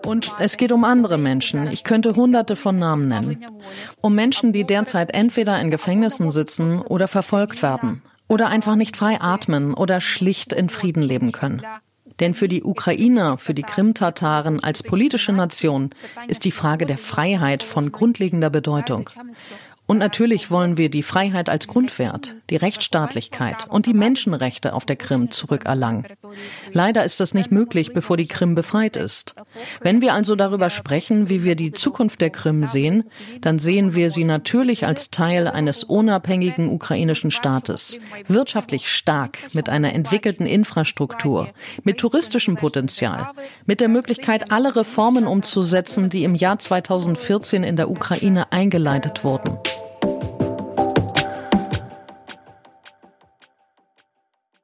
Und es geht um andere Menschen. Ich könnte Hunderte von Namen nennen. Um Menschen, die derzeit entweder in Gefängnissen sitzen oder verfolgt werden oder einfach nicht frei atmen oder schlicht in Frieden leben können. Denn für die Ukrainer, für die Krimtataren als politische Nation ist die Frage der Freiheit von grundlegender Bedeutung. Und natürlich wollen wir die Freiheit als Grundwert, die Rechtsstaatlichkeit und die Menschenrechte auf der Krim zurückerlangen. Leider ist das nicht möglich, bevor die Krim befreit ist. Wenn wir also darüber sprechen, wie wir die Zukunft der Krim sehen, dann sehen wir sie natürlich als Teil eines unabhängigen ukrainischen Staates. Wirtschaftlich stark, mit einer entwickelten Infrastruktur, mit touristischem Potenzial, mit der Möglichkeit, alle Reformen umzusetzen, die im Jahr 2014 in der Ukraine eingeleitet wurden.